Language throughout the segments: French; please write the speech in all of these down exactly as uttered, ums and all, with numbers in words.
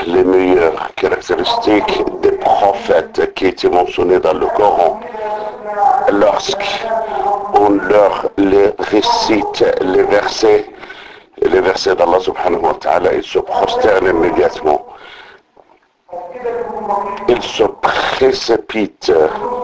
les meilleures caractéristiques des prophètes qui étaient mentionnés dans le Coran. Lorsqu'on leur les récite les versets, les versets d'Allah subhanahu wa ta'ala, ils se prosternent immédiatement. Ils se précipitent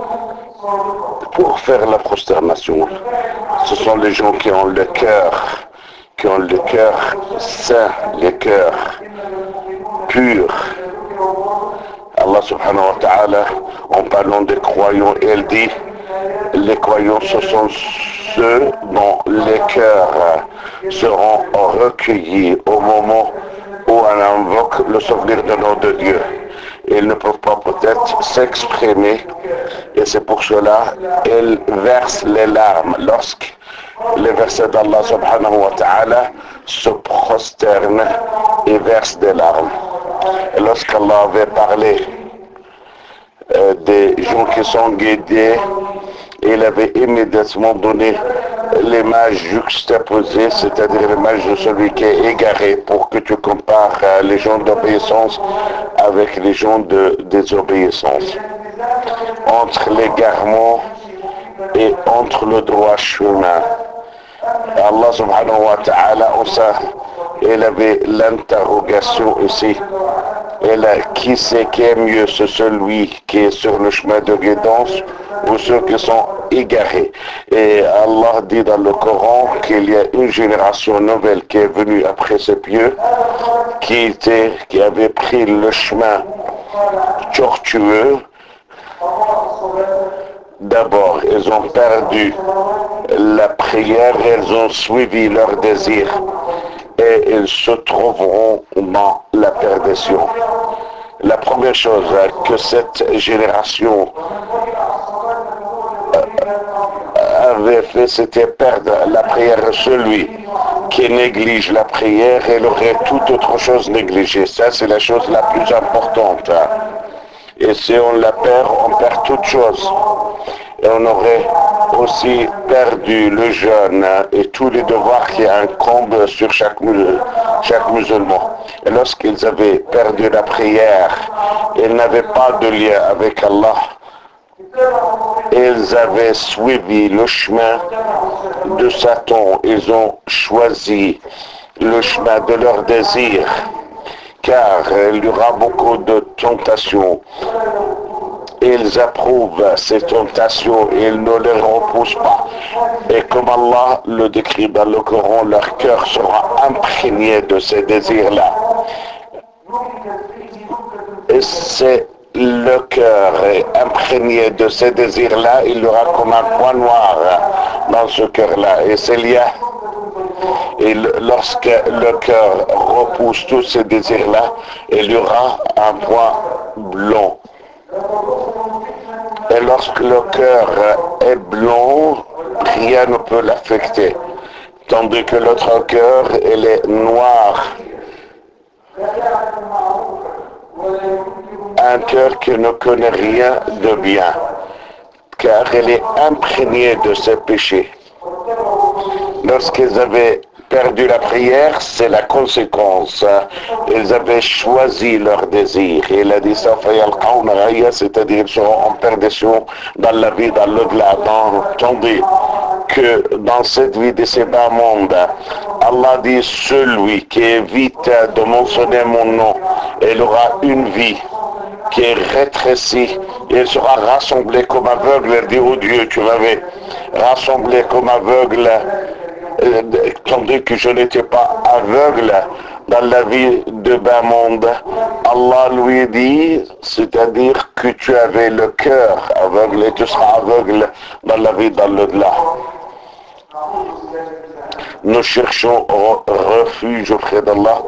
pour faire la prosternation. Ce sont les gens qui ont le cœur, qui ont le cœur saint, le cœur pur. Allah subhanahu wa ta'ala, en parlant des croyants, il dit, les croyants, ce sont ceux dont les cœurs seront recueillis au moment où on invoque le souvenir de nom de Dieu. Ils ne peuvent pas peut-être s'exprimer et c'est pour cela qu'ils versent les larmes lorsque les versets d'Allah subhanahu wa ta'ala se prosternent et versent des larmes. Et lorsqu'Allah avait parlé euh, des gens qui sont guidés, il avait immédiatement donné l'image juxtaposée, c'est-à-dire l'image de celui qui est égaré, pour que tu compares euh, les gens d'obéissance avec les gens de désobéissance. Entre l'égarement et entre le droit chemin. Allah subhanahu wa ta'ala, il avait l'interrogation ici. Et là, qui sait qui est mieux, c'est celui qui est sur le chemin de guidance ou ceux qui sont égarés. Et Allah dit dans le Coran qu'il y a une génération nouvelle qui est venue après ces pieux, qui, était, qui avait pris le chemin tortueux. D'abord, ils ont perdu la prière, ils ont suivi leur désir et ils se trouveront dans la perdition. La première chose que cette génération avait fait, c'était perdre la prière. Celui qui néglige la prière, il aurait toute autre chose négligée. Ça, c'est la chose la plus importante. Et si on la perd, on perd toute chose. Et on aurait aussi perdu le jeûne et tous les devoirs qui incombent sur chaque, chaque musulman. Et lorsqu'ils avaient perdu la prière, ils n'avaient pas de lien avec Allah. Ils avaient suivi le chemin de Satan. Ils ont choisi le chemin de leur désir. Car il y aura beaucoup de tentations. Ils approuvent ces tentations et ils ne les repoussent pas. Et comme Allah le décrit dans le Coran, leur cœur sera imprégné de ces désirs-là. Et c'est le cœur est imprégné de ces désirs-là, il y aura comme un point noir dans ce cœur-là. Et c'est lié. Et lorsque le cœur repousse tous ces désirs-là, il y aura un point blanc. Et lorsque le cœur est blanc, rien ne peut l'affecter. Tandis que l'autre cœur, il est noir. Un cœur qui ne connaît rien de bien, car il est imprégné de ses péchés. Lorsqu'ils avaient perdu la prière, c'est la conséquence. Ils avaient choisi leur désir. Il a dit ça, c'est-à-dire ils seront en perdition dans la vie, dans l'au-delà. Tandis que dans cette vie de ces bas mondes, Allah dit, celui qui évite de mentionner mon nom, il aura une vie qui est rétrécie. Il sera rassemblé comme aveugle. Il dit, oh Dieu, tu m'avais rassemblé comme aveugle, tandis que je n'étais pas aveugle dans la vie de bas monde. Allah lui dit, c'est-à-dire que tu avais le cœur aveugle et tu seras aveugle dans la vie dans l'au-delà. Nous cherchons refuge auprès d'Allah.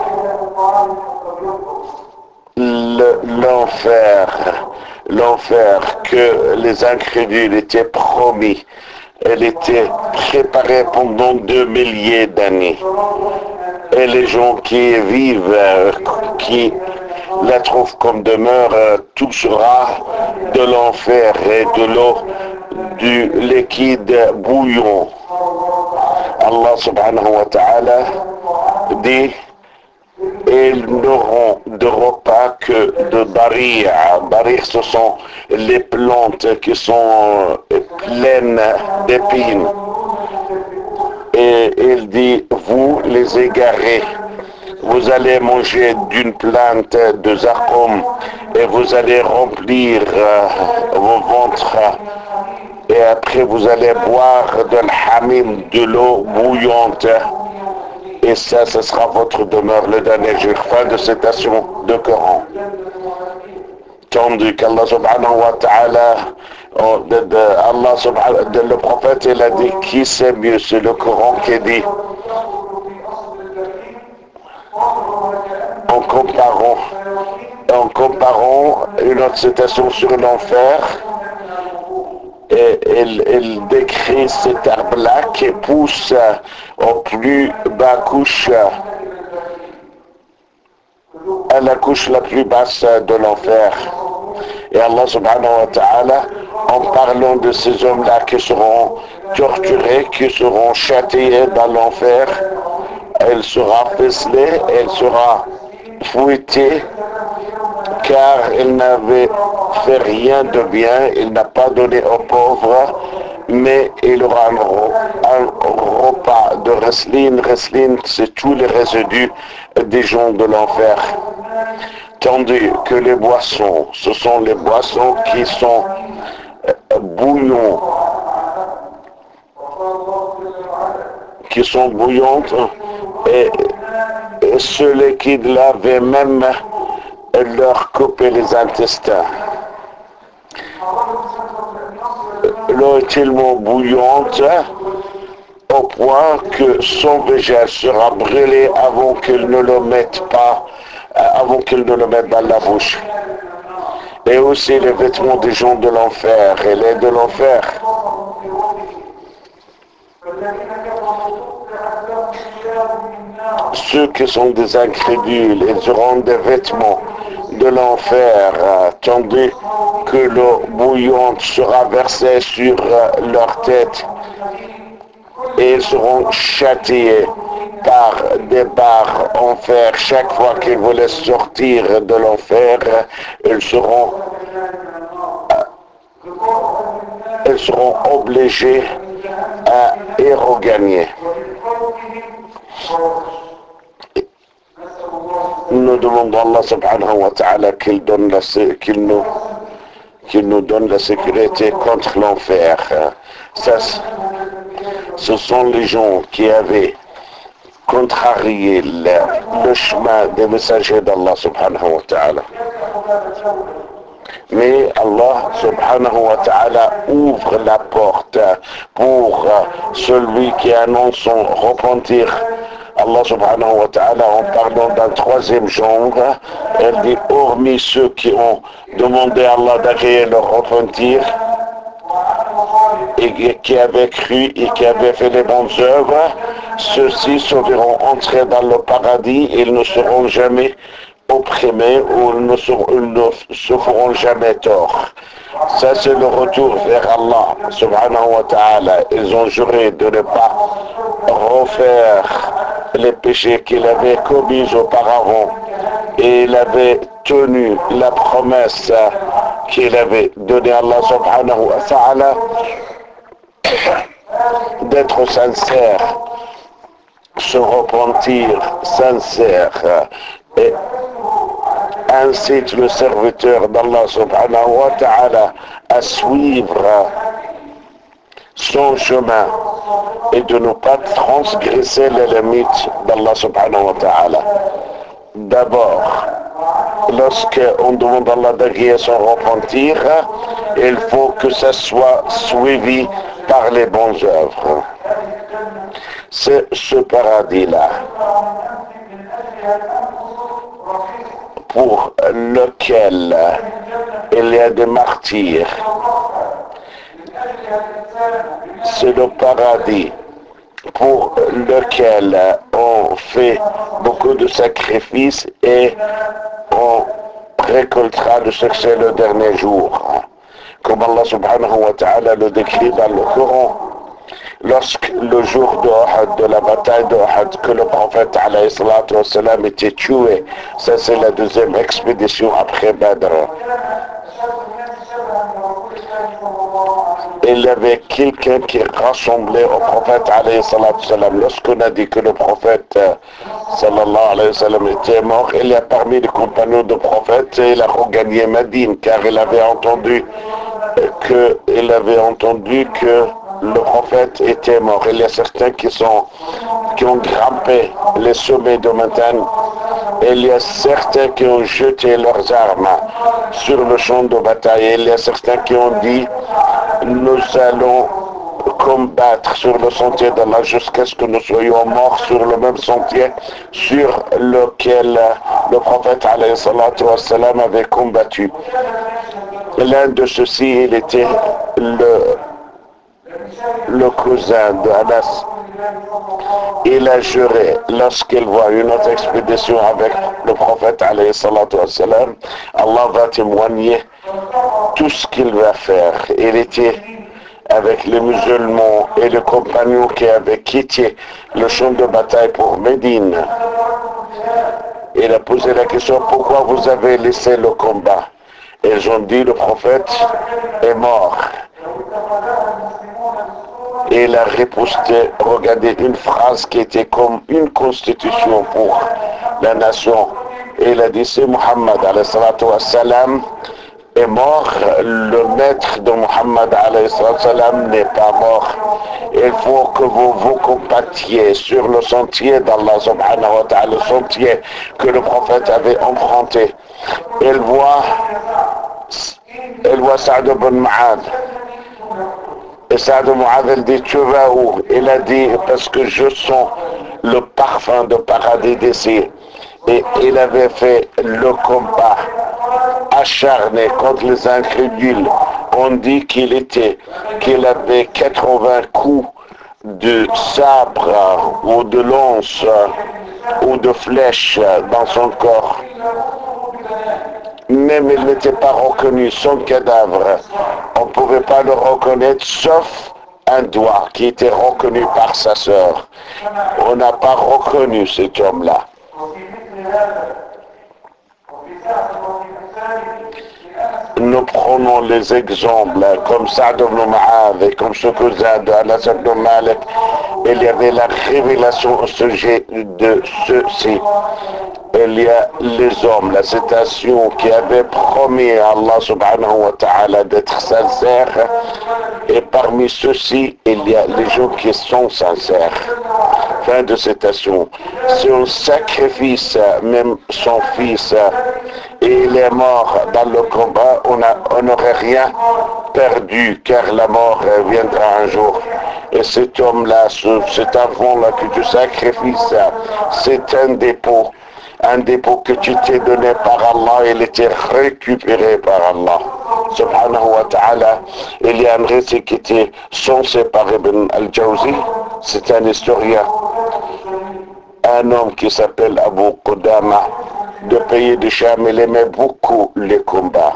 L'enfer, l'enfer que les incrédules étaient promis, elle était préparée pendant deux milliers d'années. Et les gens qui y vivent, qui la trouvent comme demeure, tout sera de l'enfer et de l'eau, du liquide bouillon. Allah subhanahu wa ta'ala dit, et ils n'auront de repas que de barir. Barir, ce sont les plantes qui sont pleines d'épines. Et il dit, vous les égarez, vous allez manger d'une plante de zarqum et vous allez remplir euh, vos ventres. Et après, vous allez boire de l'hamim, de l'eau bouillante. Et ça, ce sera votre demeure le dernier jour. Fin de citation de Coran. Tandis qu'Allah subhanahu wa ta'ala, de, de, Allah subhanahu, de, le prophète, il a dit, qui sait mieux? C'est le Coran qui dit, en comparant, en comparant une autre citation sur l'enfer, et il, il décrit cet arbre-là qui pousse au plus bas couche, à la couche la plus basse de l'enfer. Et Allah subhanahu wa ta'ala, en parlant de ces hommes-là qui seront torturés, qui seront châtiés dans l'enfer, elle sera ficelée, elle sera fouettée, car il n'avait fait rien de bien, il n'a pas donné aux pauvres, mais il aura un, un repas de wrestling. Wrestling, c'est tous les résidus des gens de l'enfer. Tandis que les boissons, ce sont les boissons qui sont bouillons, qui sont bouillantes, et, et ce liquide-là va même leur couper les intestins. L'eau est tellement bouillante au point que son végétal sera brûlé avant qu'il ne le mette pas, avant qu'il ne le mette dans la bouche. Et aussi les vêtements des gens de l'enfer et les de l'enfer. Ceux qui sont des incrédules, ils auront des vêtements de l'enfer, tandis que l'eau bouillante sera versée sur leur tête et ils seront châtiés par des barres en fer. Chaque fois qu'ils voulaient sortir de l'enfer, ils seront, ils seront obligés à y regagner. Nous demandons à Allah subhanahu wa ta'ala qu'il donne la, qu'il nous, qu'il nous donne la sécurité contre l'enfer. Ça, ce sont les gens qui avaient contrarié le, le chemin des messagers d'Allah subhanahu wa ta'ala. Mais Allah subhanahu wa ta'ala ouvre la porte pour celui qui annonce son repentir. Allah subhanahu wa ta'ala, en parlant d'un troisième genre, elle dit, hormis ceux qui ont demandé à Allah d'agréer leur repentir et qui avaient cru et qui avaient fait les bonnes œuvres, ceux-ci se verront entrer dans le paradis et ils ne seront jamais opprimés ou ils ne, seront, ils ne se feront jamais tort. Ça, c'est le retour vers Allah subhanahu wa ta'ala. Ils ont juré de ne pas refaire les péchés qu'il avait commis auparavant et il avait tenu la promesse qu'il avait donnée à Allah subhanahu wa ta'ala d'être sincère, se repentir sincère et incite le serviteur d'Allah subhanahu wa ta'ala à suivre son chemin et de ne pas transgresser les limites d'Allah subhanahu wa ta'ala. D'abord, lorsqu'on demande à Allah d'agréer son repentir, il faut que ça soit suivi par les bonnes œuvres. C'est ce paradis-là pour lequel il y a des martyrs. C'est le paradis pour lequel on fait beaucoup de sacrifices et on récoltera le succès le dernier jour. Comme Allah subhanahu wa ta'ala le décrit dans le Coran, lorsque le jour de Uhud, de la bataille de Uhud, que le prophète alayhi salatu wassalam était tué. Ça c'est la deuxième expédition après Badr. Il y avait quelqu'un qui rassemblait au prophète alayhi salatu wassalam. Lorsqu'on a dit que le prophète euh, sallallahu alayhi wa sallam était mort, il y a parmi les compagnons du prophète, il a regagné Médine car il avait entendu que il avait entendu que le prophète était mort. Il y a certains qui sont qui ont grimpé les sommets de montagne. Il y a certains qui ont jeté leurs armes sur le champ de bataille. Il y a certains qui ont dit nous allons combattre sur le sentier d'Allah jusqu'à ce que nous soyons morts sur le même sentier sur lequel le prophète alayhi salatu wassalam avait combattu. L'un de ceux-ci, il était le, le cousin d'Anas. Il a juré, lorsqu'il voit une autre expédition avec le prophète alayhi salatu wassalam, Allah va témoigner tout ce qu'il va faire. Il était avec les musulmans et les compagnons qui avaient quitté le champ de bataille pour Médine. Il a posé la question, pourquoi vous avez laissé le combat? Ils ont dit, le prophète est mort. Et il a riposté, regardez, une phrase qui était comme une constitution pour la nation. Et il a dit, c'est Muhammad alayhi salatu wassalam est mort, le maître de Muhammad alayhi salatu wassalam n'est pas mort. Il faut que vous vous compatiez sur le sentier d'Allah subhanahu wa ta'ala, le sentier que le prophète avait emprunté. Il voit, il voit Saad ibn Mu'adh. Et Saad ibn Mu'adh, il dit, tu vas où? Il a dit, parce que je sens le parfum de paradis d'ici. Et il avait fait le combat acharné contre les incrédules. On dit qu'il était, qu'il avait quatre-vingts coups de sabre ou de lance ou de flèche dans son corps. Même il n'était pas reconnu, son cadavre. On ne pouvait pas le reconnaître sauf un doigt qui était reconnu par sa sœur. On n'a pas reconnu cet homme-là. Nous prenons les exemples comme Saad ibn Mu'adh et comme ce cousin de Anas ibn Malik. Il y avait la révélation au sujet de ceux-ci. Il y a les hommes, la citation qui avait promis à Allah subhanahu wa ta'ala d'être sincère. Et parmi ceux-ci, il y a les gens qui sont sincères. Fin de citation. Si on sacrifice même son fils et il est mort dans le combat, on n'aurait rien perdu car la mort viendra un jour. Et cet homme-là, cet enfant-là que tu sacrifies, c'est un dépôt. Un dépôt que tu t'es donné par Allah, il était récupéré par Allah. Subhanahu wa ta'ala, il y a un récit qui était censé par Ibn al-Jawzi, c'est un historien. Un homme qui s'appelle Abu Qudama, de pays de Cham, il aimait beaucoup les combats.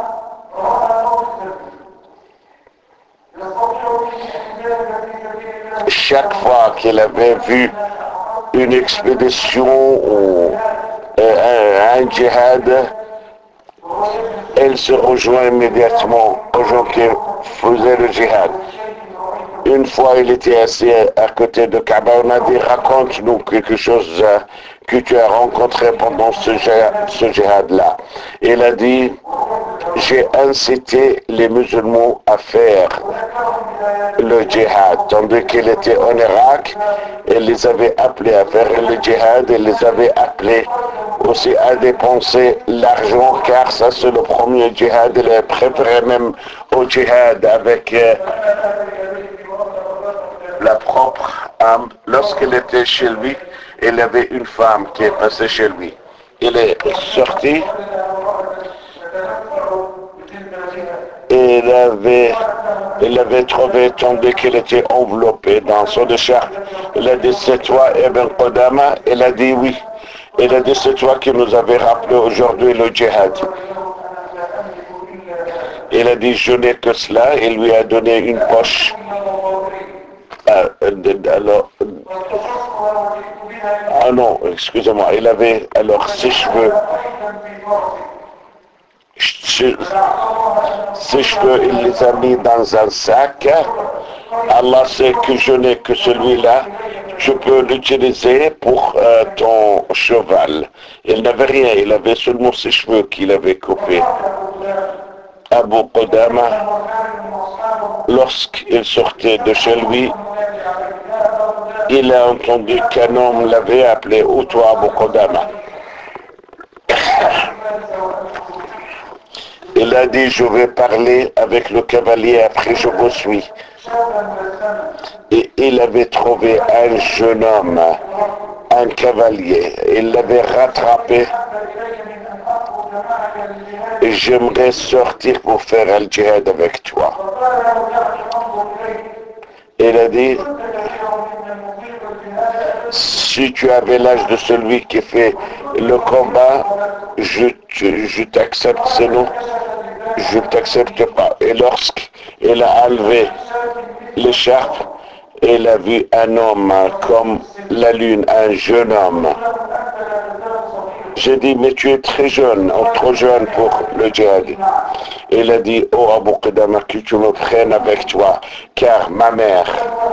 Chaque fois qu'il avait vu une expédition ou un, un djihad, elle se rejoint immédiatement aux gens qui faisaient le djihad. Une fois, il était assis à côté de Kaaba, on a dit, raconte-nous quelque chose que tu as rencontré pendant ce, ce djihad-là. Il a dit, j'ai incité les musulmans à faire le djihad, tandis qu'il était en Irak, il les avait appelés à faire le djihad, il les avait appelés aussi à dépenser l'argent, car ça c'est le premier djihad, il est préparé même au djihad avec euh, la propre âme. Lorsqu'il était chez lui, il y avait une femme qui est passée chez lui. Il est sorti et il avait, il avait trouvé, tandis qu'il était enveloppé dans son écharpe. Il a dit, c'est toi Ibn Qudama? Il a dit oui. Il a dit, c'est toi qui nous avait rappelé aujourd'hui le djihad. Il a dit, je n'ai que cela. Il lui a donné une poche Euh, alors, ah non, excusez-moi, il avait alors ses cheveux, ses cheveux, il les a mis dans un sac. Allah sait que je n'ai que celui-là, je peux l'utiliser pour euh, ton cheval. Il n'avait rien, il avait seulement ses cheveux qu'il avait coupés. Abu Qudama, lorsqu'il sortait de chez lui, il a entendu qu'un homme l'avait appelé « Où toi, Abu Qudama ?» Il a dit « Je vais parler avec le cavalier, après je vous suis. » Et il avait trouvé un jeune homme, un cavalier. Il l'avait rattrapé. J'aimerais sortir pour faire un djihad avec toi. Il a dit, si tu avais l'âge de celui qui fait le combat, je, je t'accepte, sinon je ne t'accepte pas. Et lorsqu'il a enlevé l'écharpe, il a vu un homme comme la lune, un jeune homme. J'ai dit, mais tu es très jeune, ou trop jeune pour le djihad. Il a dit, oh Abu Qudama, que tu me prennes avec toi, car ma mère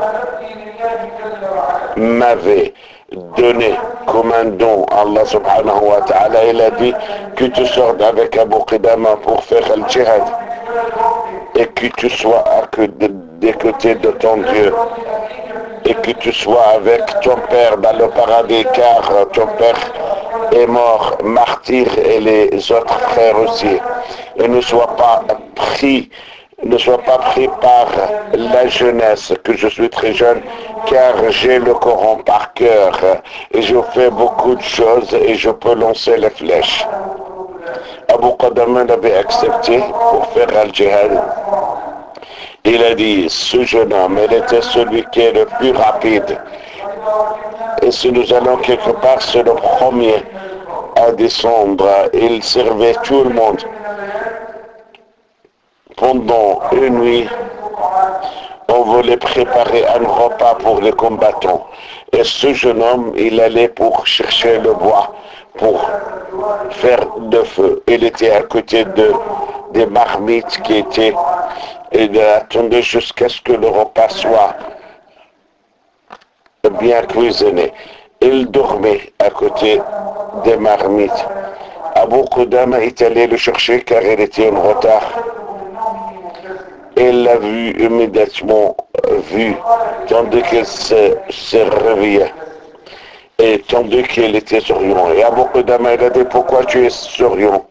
m'avait donné comme un don, Allah subhanahu wa ta'ala, il a dit que tu sortes avec Abu Qudama pour faire le djihad et que tu sois des côtés de ton Dieu et que tu sois avec ton père dans le paradis, car ton père est mort, martyr, et les autres frères aussi. Et ne sois pas pris, ne sois pas pris par la jeunesse, que je suis très jeune, car j'ai le Coran par cœur, et je fais beaucoup de choses, et je peux lancer les flèches. Abu Qudama l'avait accepté pour faire al-jihad. Il a dit, ce jeune homme, il était celui qui est le plus rapide. Et si nous allons quelque part, c'est le premier à descendre. Il servait tout le monde. Pendant une nuit, on voulait préparer un repas pour les combattants. Et ce jeune homme, il allait pour chercher le bois, pour faire de feu. Il était à côté de, des marmites qui étaient, et il attendait jusqu'à ce que le repas soit bien cuisiné. Il dormait à côté des marmites. Abu Qudama est allé le chercher car il était en retard. Il l'a vu immédiatement vu, tandis qu'il se, se réveillait. Et tandis qu'il était souriant. Et Abu Qudama il a dit, pourquoi tu es souriant?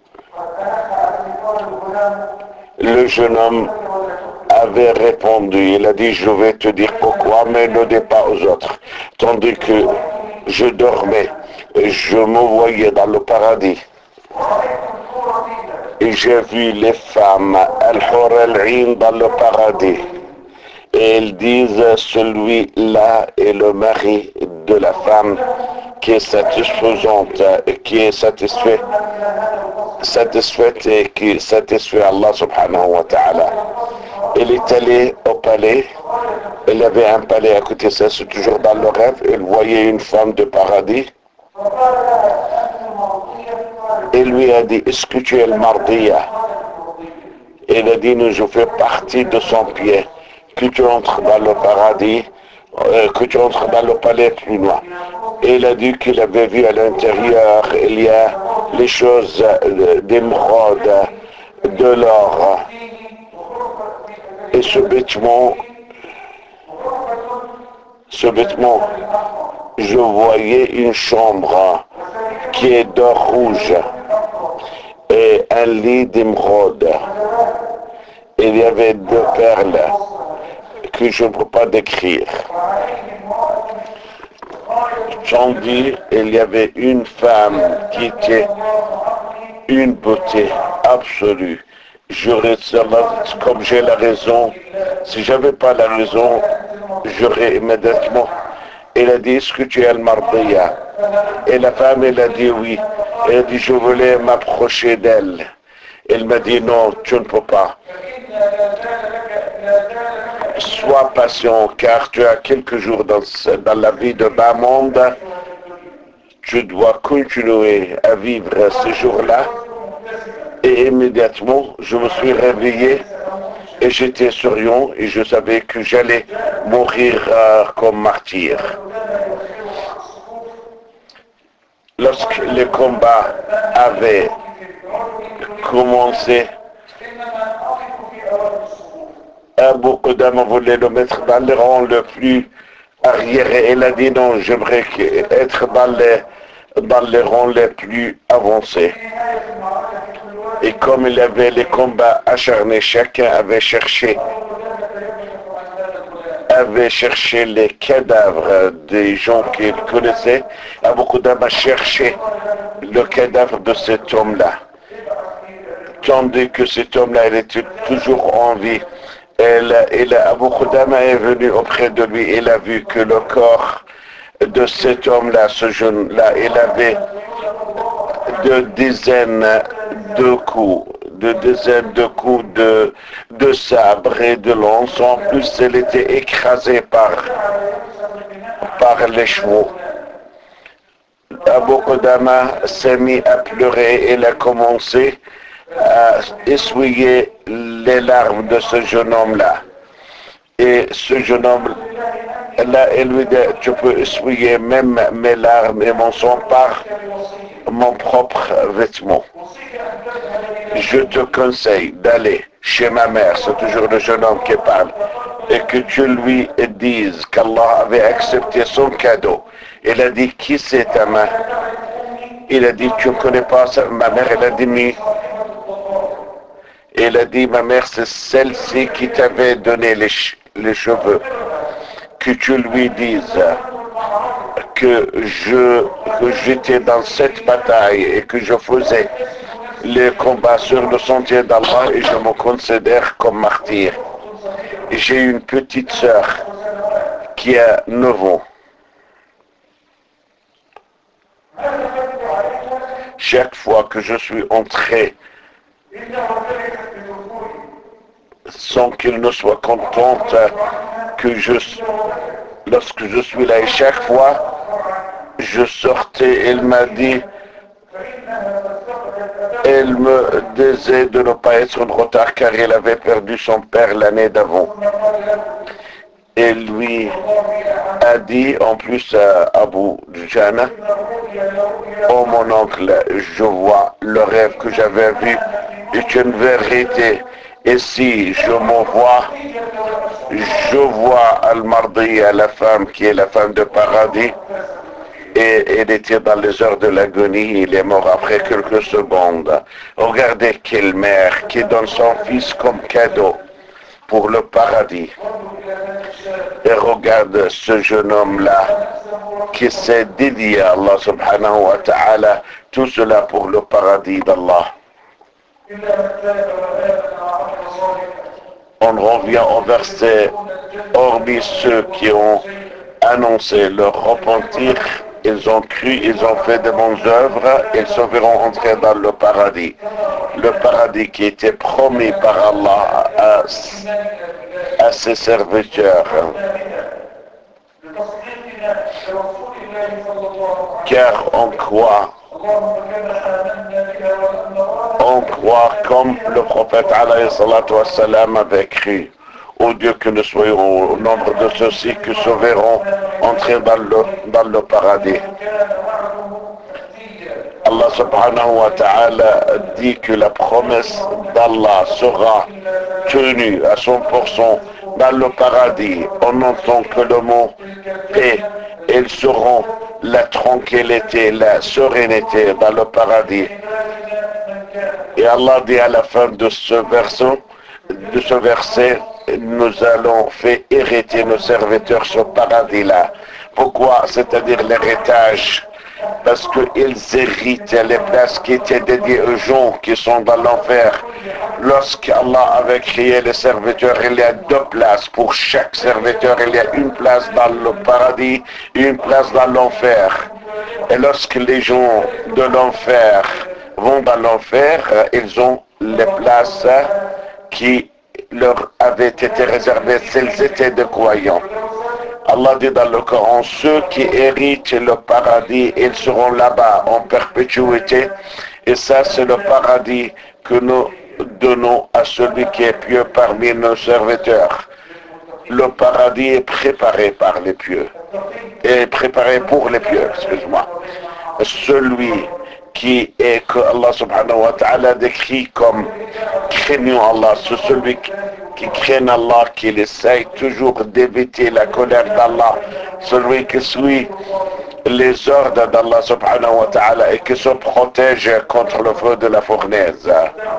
Le jeune homme avait répondu, il a dit, je vais te dire pourquoi, mais ne dis pas aux autres. Tandis que je dormais, je me voyais dans le paradis. Et j'ai vu les femmes, al-Hur al-Ain, dans le paradis. Et ils disent, celui-là est le mari de la femme qui est satisfaisante, qui est satisfait, satisfaite et qui satisfait Allah subhanahu wa ta'ala. Il est allé au palais, il avait un palais à côté de ça, c'est toujours dans le rêve, il voyait une femme de paradis. Il lui a dit, est-ce que tu es le Mardiya? Il a dit, nous, je fais partie de son pied, que tu entres dans le paradis, euh, que tu entres dans le palais plus loin. Et il a dit qu'il avait vu à l'intérieur, il y a les choses d'émeraude, de l'or. Et ce vêtement, ce vêtement, je voyais une chambre qui est d'or rouge et un lit d'émeraude. Il y avait deux perles que je ne peux pas décrire. Tandis il y avait une femme qui était une beauté absolue. J'aurais, comme j'ai la raison, si j'avais pas la raison, j'aurais immédiatement. Il a dit, est-ce que tu es al-Mardiya? Et la femme, elle a dit oui. Elle a dit, je voulais m'approcher d'elle. Elle m'a dit, non, tu ne peux pas. sois patient, car tu as quelques jours dans, dans la vie de bas monde. Tu dois continuer à vivre ces jours-là. Et immédiatement, je me suis réveillé et j'étais souriant et je savais que j'allais mourir euh, comme martyr. Lorsque les combats avaient commencé, Abu Qudama voulait le mettre dans les rangs le plus arriérés. Il a dit non, j'aimerais être dans les, dans les rangs les plus avancés. Et comme il y avait les combats acharnés, chacun avait cherché, avait cherché les cadavres des gens qu'il connaissait. Abu Qudama cherchait le cadavre de cet homme-là. Tandis que cet homme-là, il était toujours en vie. Et Abu Qudama est venu auprès de lui. Il a vu que le corps de cet homme-là, ce jeune-là, il avait de dizaines de coups, de dizaines de coups de, de sabre et de lance. En plus, il était écrasé par, par les chevaux. Abu Qudama s'est mis à pleurer. Il a commencé à essuyer les larmes de ce jeune homme-là. Et ce jeune homme-là, il lui dit, tu peux essuyer même mes larmes et mon sang par mon propre vêtement. Je te conseille d'aller chez ma mère, c'est toujours le jeune homme qui parle, et que tu lui dises qu'Allah avait accepté son cadeau. Il a dit, qui c'est ta mère? Il a dit, tu ne connais pas ma mère? Elle a dit, oui. Il a dit, ma mère, c'est celle-ci qui t'avait donné les, les cheveux. Que tu lui dises que je que j'étais dans cette bataille et que je faisais les combats sur le sentier d'Allah et je me considère comme martyr. J'ai une petite sœur qui a neuf ans. Chaque fois que je suis entré, sans qu'il ne soit contente que je, lorsque je suis là, et chaque fois, je sortais, elle m'a dit, elle me disait de ne pas être en retard car elle avait perdu son père l'année d'avant. Elle lui a dit en plus à Abu Jana, oh mon oncle, je vois le rêve que j'avais vu est une vérité. Et si je m'en vois, je vois Al-Mardiya, la femme qui est la femme de paradis, et elle était dans les heures de l'agonie, il est mort après quelques secondes. Regardez quelle mère qui donne son fils comme cadeau pour le paradis. Et regarde ce jeune homme-là qui s'est dédié à Allah subhanahu wa ta'ala, tout cela pour le paradis d'Allah. On revient au verset, hormis ceux qui ont annoncé leur repentir, ils ont cru, ils ont fait de bonnes œuvres, ils se verront entrer dans le paradis. Le paradis qui était promis par Allah à, à ses serviteurs. Car on croit, on croit comme le prophète alayhi salatu wassalam avait cru. Ô Dieu, que nous soyons au nombre de ceux-ci qui se verront entrer dans le, dans le paradis. Allah subhanahu wa ta'ala dit que la promesse d'Allah sera tenue à cent pour cent dans le paradis. On entend que le mot paix, ils seront la tranquillité, la sérénité dans le paradis. Et Allah dit à la fin de ce verset, de ce verset, nous allons faire hériter nos serviteurs ce paradis-là. Pourquoi? C'est-à-dire l'héritage. Parce qu'ils héritent les places qui étaient dédiées aux gens qui sont dans l'enfer. Lorsqu'Allah avait créé les serviteurs, il y a deux places. Pour chaque serviteur, il y a une place dans le paradis et une place dans l'enfer. Et lorsque les gens de l'enfer vont dans l'enfer, ils ont les places qui leur avait été réservé s'ils étaient des croyants. Allah dit dans le Coran, ceux qui héritent le paradis, ils seront là-bas en perpétuité. Et ça, c'est le paradis que nous donnons à celui qui est pieux parmi nos serviteurs. Le paradis est préparé par les pieux. Et préparé pour les pieux, excuse-moi. Celui qui est que Allah subhanahu wa ta'ala décrit comme craignant Allah, c'est celui qui qui craint Allah, qui essaye toujours d'éviter la colère d'Allah, celui qui suit les ordres d'Allah subhanahu wa ta'ala et qui se protège contre le feu de la fournaise.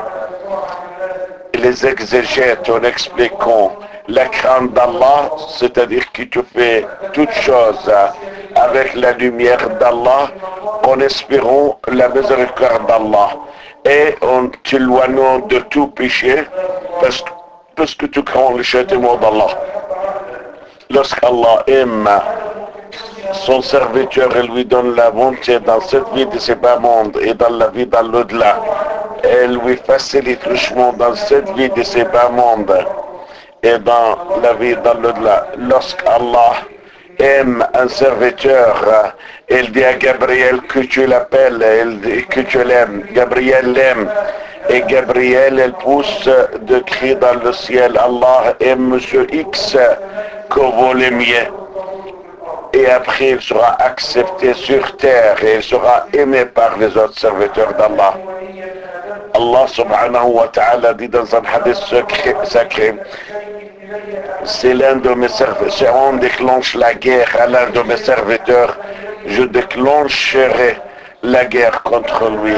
Les exégètes en expliquant la crainte d'Allah, c'est-à-dire que tu fais toutes choses avec la lumière d'Allah en espérant la miséricorde d'Allah et en t'éloignant de tout péché parce que parce que tu crains le châtiment d'Allah. Lorsqu'Allah aime son serviteur et lui donne la bonté dans cette vie de ces bas mondes et dans la vie dans l'au-delà, et lui facilite le chemin dans cette vie de ces bas mondes et dans la vie dans l'au-delà. Lorsqu'Allah aime un serviteur, il dit à Gabriel que tu l'appelles, il dit que tu l'aimes. Gabriel l'aime. Et Gabriel, elle pousse de cris dans le ciel, Allah aime Monsieur X que vous l'aimiez. Et après, il sera accepté sur terre et il sera aimé par les autres serviteurs d'Allah. Allah subhanahu wa ta'ala dit dans un hadith secret, sacré, c'est l'un de mes serviteurs, on déclenche la guerre à l'un de mes serviteurs, je déclencherai la guerre contre lui.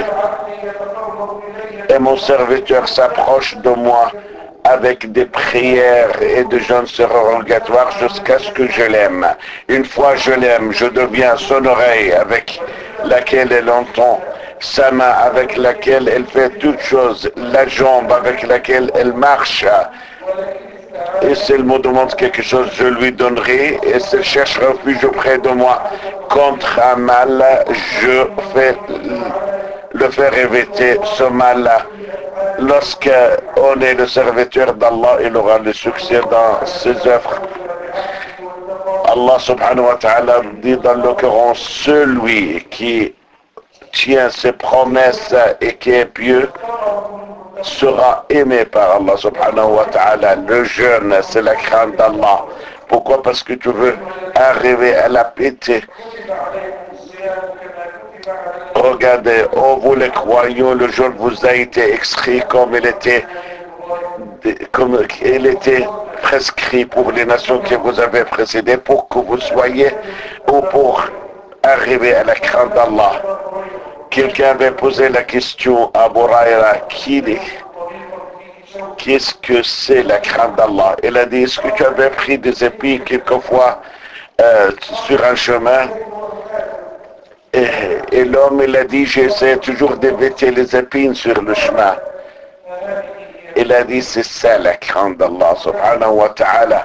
Et mon serviteur s'approche de moi avec des prières et de jeûnes surrogatoires jusqu'à ce que je l'aime. Une fois je l'aime, je deviens son oreille avec laquelle elle entend, sa main avec laquelle elle fait toutes choses, la jambe avec laquelle elle marche. Et s'il me demande quelque chose, je lui donnerai. Et s'il cherche refuge auprès de moi contre un mal, je fais le faire éviter ce mal-là. Lorsqu'on est le serviteur d'Allah, il aura le succès dans ses œuvres. Allah subhanahu wa ta'ala dit dans le Coran, celui qui tient ses promesses et qui est pieux sera aimé par Allah subhanahu wa ta'ala. Le jeûne, c'est la crainte d'Allah. Pourquoi? Parce que tu veux arriver à la piété. Regardez, oh vous les croyants, le jour vous a été écrit comme il était, comme il était prescrit pour les nations que vous avez précédées, pour que vous soyez ou pour arriver à la crainte d'Allah. Quelqu'un avait posé la question à Abu Huraira, qui qu'est-ce que c'est la crainte d'Allah? Il a dit, est-ce que tu avais pris des épis quelquefois euh, sur un chemin? Et, et l'homme, il a dit, j'essaie toujours d'éviter les épines sur le chemin. Il a dit, c'est ça la crainte d'Allah, subhanahu wa ta'ala.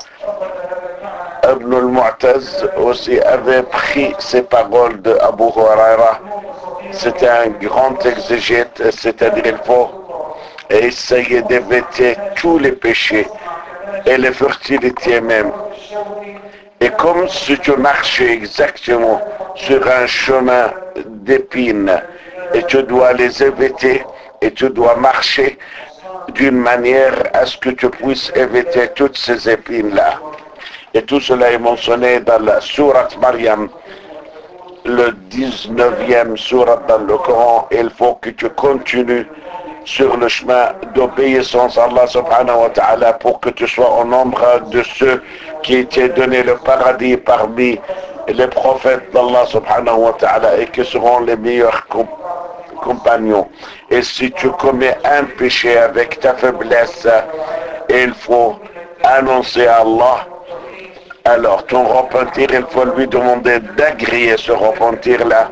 Ibn al-Mu'taz aussi avait pris ces paroles de Abu Huraira. C'était un grand exégète, c'est-à-dire il faut essayer d'éviter tous les péchés et les fertilités même. Et comme si tu marchais exactement sur un chemin d'épines et tu dois les éviter et tu dois marcher d'une manière à ce que tu puisses éviter toutes ces épines-là. Et tout cela est mentionné dans la sourate Maryam, le dix-neuvième sourate dans le Coran. Il faut que tu continues sur le chemin d'obéissance à Allah subhanahu wa ta'ala pour que tu sois au nombre de ceux qui étaient donnés le paradis parmi les prophètes d'Allah subhanahu wa ta'ala et qui seront les meilleurs comp compagnons. Et si tu commets un péché avec ta faiblesse, il faut annoncer à Allah. Alors ton repentir, il faut lui demander d'agréer ce repentir-là,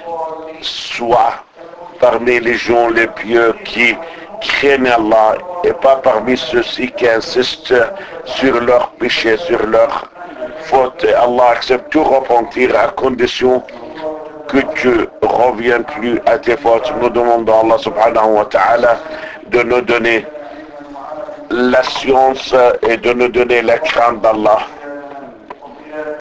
soit parmi les gens les pieux qui craignent Allah et pas parmi ceux-ci qui insistent sur leurs péchés, sur leurs fautes. Allah accepte tout repentir à condition que tu reviennes plus à tes fautes. Nous demandons à Allah subhanahu wa ta'ala de nous donner la science et de nous donner la crainte d'Allah.